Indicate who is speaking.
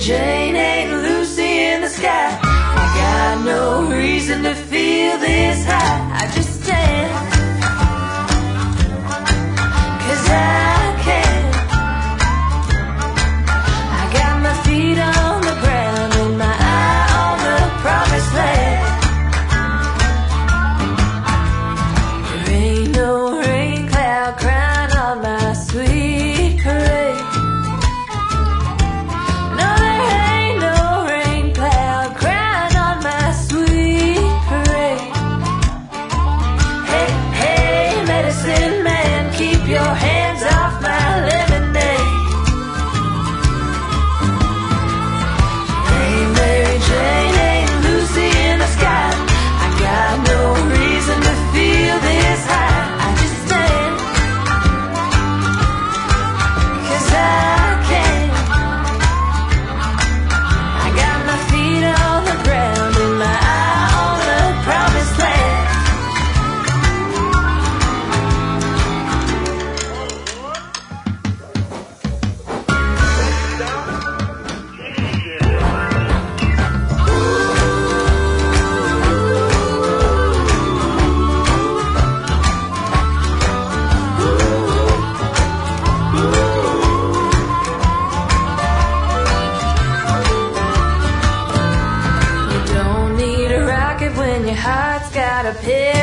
Speaker 1: Jane, ain't Lucy in the sky. I got no reason to feel this high. I just stand, 'cause I can. I got my feet on the ground and my eye on the promised land. There ain't no rain cloud crying on my sweet parade. No, there ain't no rain cloud crying on my sweet parade. Hey, hey, medicine man, keep your hands off my lemonade. Ain't Mary Jane, ain't Lucy in the sky. I got no reason to feel this high. I just stand, 'cause I can. I got my feet on the ground and my eye on the promised land. You don't need a rocket when your heart's got a pit.